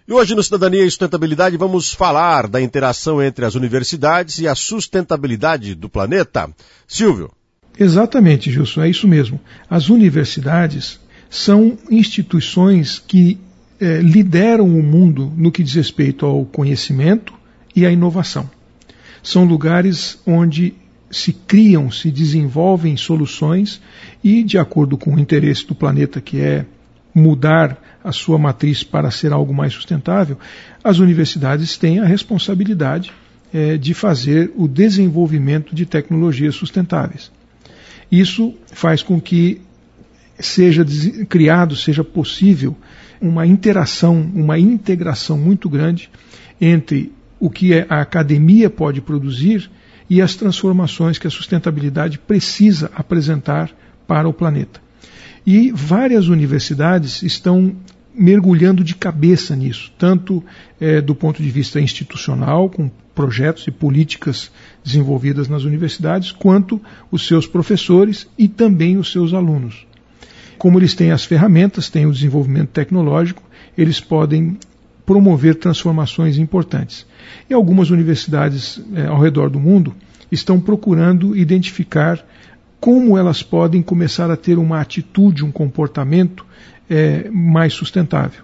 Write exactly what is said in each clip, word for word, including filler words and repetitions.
E hoje no Cidadania e Sustentabilidade vamos falar da interação entre as universidades e a sustentabilidade do planeta. Silvio. Exatamente, Gilson, é isso mesmo. As universidades são instituições que eh, lideram o mundo no que diz respeito ao conhecimento e à inovação. São lugares onde se criam, se desenvolvem soluções e, de acordo com o interesse do planeta, que é mudar a sua matriz para ser algo mais sustentável, as universidades têm a responsabilidade eh, de fazer o desenvolvimento de tecnologias sustentáveis. Isso faz com que seja criado, seja possível uma interação, uma integração muito grande entre o que a academia pode produzir e as transformações que a sustentabilidade precisa apresentar para o planeta. E várias universidades estão mergulhando de cabeça nisso, tanto eh, do ponto de vista institucional, com projetos e políticas desenvolvidas nas universidades, quanto os seus professores e também os seus alunos. Como eles têm as ferramentas, têm o desenvolvimento tecnológico, eles podem promover transformações importantes. E algumas universidades eh, ao redor do mundo estão procurando identificar como elas podem começar a ter uma atitude, um comportamento eh, mais sustentável.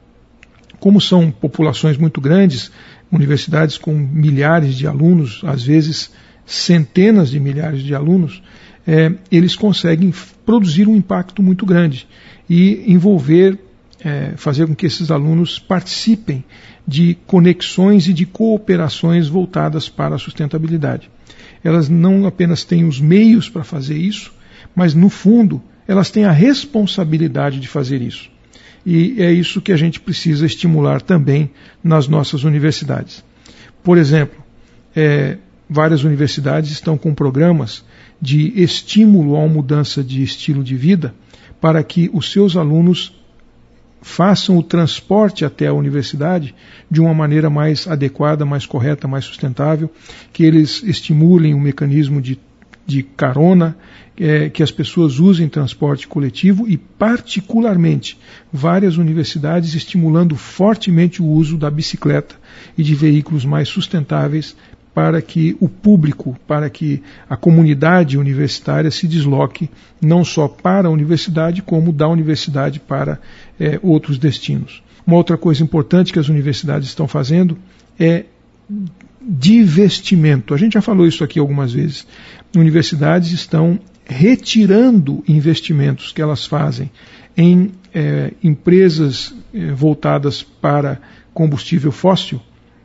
Como são populações muito grandes, universidades com milhares de alunos, às vezes centenas de milhares de alunos, eh, eles conseguem produzir um impacto muito grande e envolver, eh, fazer com que esses alunos participem de conexões e de cooperações voltadas para a sustentabilidade. Elas não apenas têm os meios para fazer isso, mas no fundo elas têm a responsabilidade de fazer isso. E é isso que a gente precisa estimular também nas nossas universidades. Por exemplo, é, várias universidades estão com programas de estímulo a uma mudança de estilo de vida para que os seus alunos façam o transporte até a universidade de uma maneira mais adequada, mais correta, mais sustentável, que eles estimulem um mecanismo de, de carona, é, que as pessoas usem transporte coletivo e, particularmente, várias universidades estimulando fortemente o uso da bicicleta e de veículos mais sustentáveis para que o público, para que a comunidade universitária se desloque não só para a universidade, como da universidade para é, outros destinos. Uma outra coisa importante que as universidades estão fazendo é divestimento. A gente já falou isso aqui algumas vezes. Universidades estão retirando investimentos que elas fazem em é, empresas é, voltadas para combustível fóssil.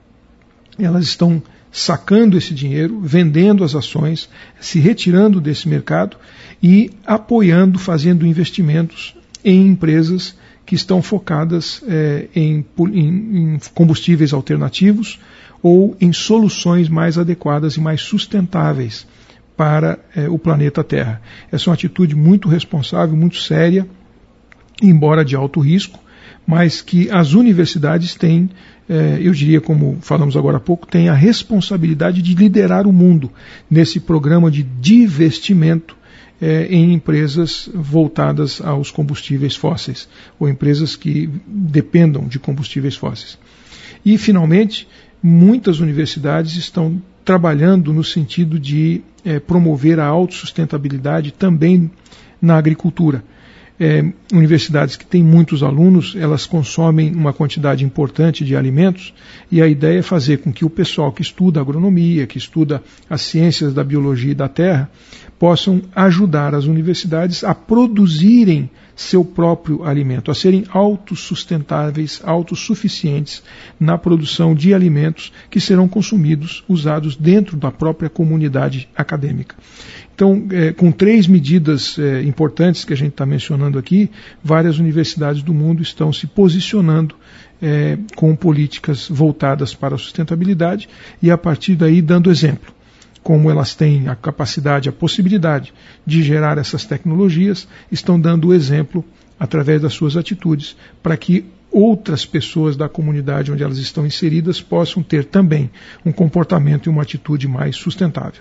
Elas estão sacando esse dinheiro, vendendo as ações, se retirando desse mercado e apoiando, fazendo investimentos em empresas que estão focadas eh, em, em, em combustíveis alternativos ou em soluções mais adequadas e mais sustentáveis para eh, o planeta Terra. Essa é uma atitude muito responsável, muito séria, embora de alto risco, mas que as universidades têm, eh, eu diria, como falamos agora há pouco, têm a responsabilidade de liderar o mundo nesse programa de divestimento eh, em empresas voltadas aos combustíveis fósseis, ou empresas que dependam de combustíveis fósseis. E, finalmente, muitas universidades estão trabalhando no sentido de eh, promover a autossustentabilidade também na agricultura. É, universidades que têm muitos alunos, elas consomem uma quantidade importante de alimentos e a ideia é fazer com que o pessoal que estuda agronomia, que estuda as ciências da biologia e da terra, possam ajudar as universidades a produzirem seu próprio alimento, a serem autossustentáveis, autossuficientes na produção de alimentos que serão consumidos, usados dentro da própria comunidade acadêmica. Então, é, com três medidas é, importantes que a gente está mencionando aqui, várias universidades do mundo estão se posicionando é, com políticas voltadas para a sustentabilidade e, a partir daí, dando exemplo. Como elas têm a capacidade, a possibilidade de gerar essas tecnologias, estão dando o exemplo através das suas atitudes para que outras pessoas da comunidade onde elas estão inseridas possam ter também um comportamento e uma atitude mais sustentável.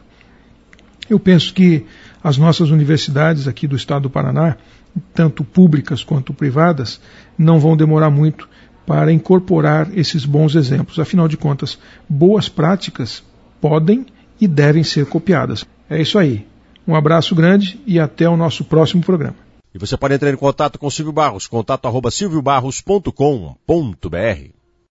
Eu penso que as nossas universidades aqui do estado do Paraná, tanto públicas quanto privadas, não vão demorar muito para incorporar esses bons exemplos. Afinal de contas, boas práticas podem e devem ser copiadas. É isso aí. Um abraço grande e até o nosso próximo programa. E você pode entrar em contato com o Silvio Barros, contato arroba silvio barros ponto com ponto br.